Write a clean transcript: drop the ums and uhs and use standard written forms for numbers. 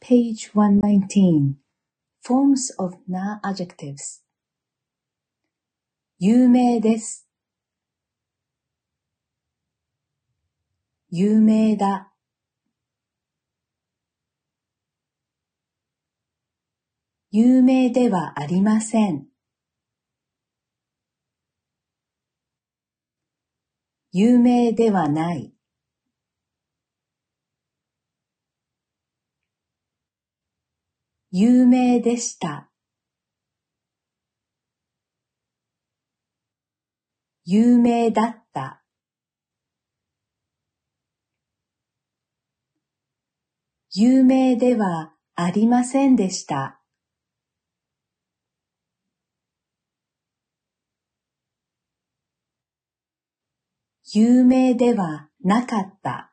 Page 119. Forms of na-adjectives. 有名です。有名だ。有名ではありません。有名ではない。有名でした。有名だった。有名ではありませんでした。有名ではなかった。